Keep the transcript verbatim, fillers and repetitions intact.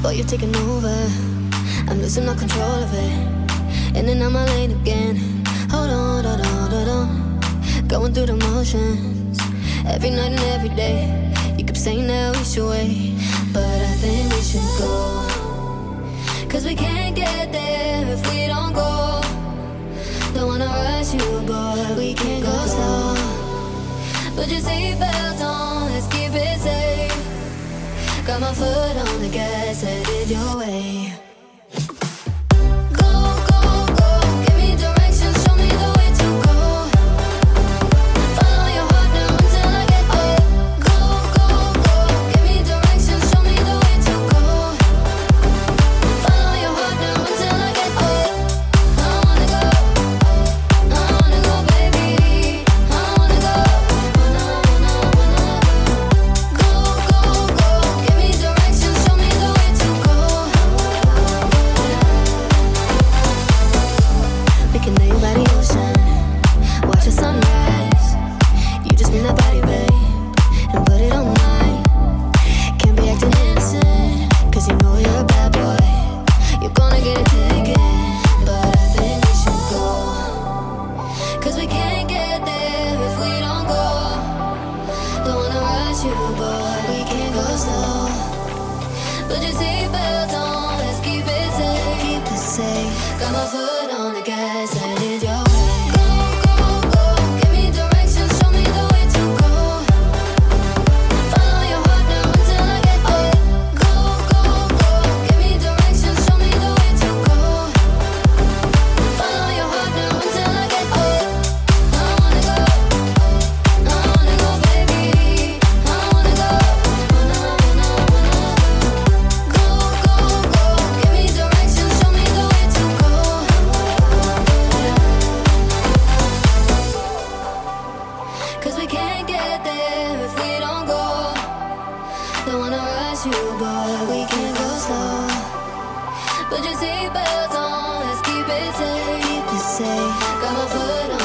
Boy, you're taking over. I'm losing all control of it. In and out my lane again. Hold on, hold on, hold on. Going through the motions. Every night and every day. You keep saying that we should wait, but I think we should go. Cause we can't get there if we don't go. Don't wanna rush you, boy, we can't go slow. Put your seatbelt on, let's keep it safe. Got my foot on the gas, headed your way. Got my foot on the gas, headed your way. Go, go, go, give me directions, show me the way to go. Follow your heart now until I get there. Go, go, go, give me directions, show me the way to go. Follow your heart now until I get there. I wanna go, I wanna go, baby. I wanna go, wanna, wanna, wanna. Go, go, go, give me directions, show me the way to go. Cause we can't get there if we don't go. Don't wanna rush you, boy, we can't go slow. Put your seatbelt on, let's keep it safe, keep it safe. Got my foot on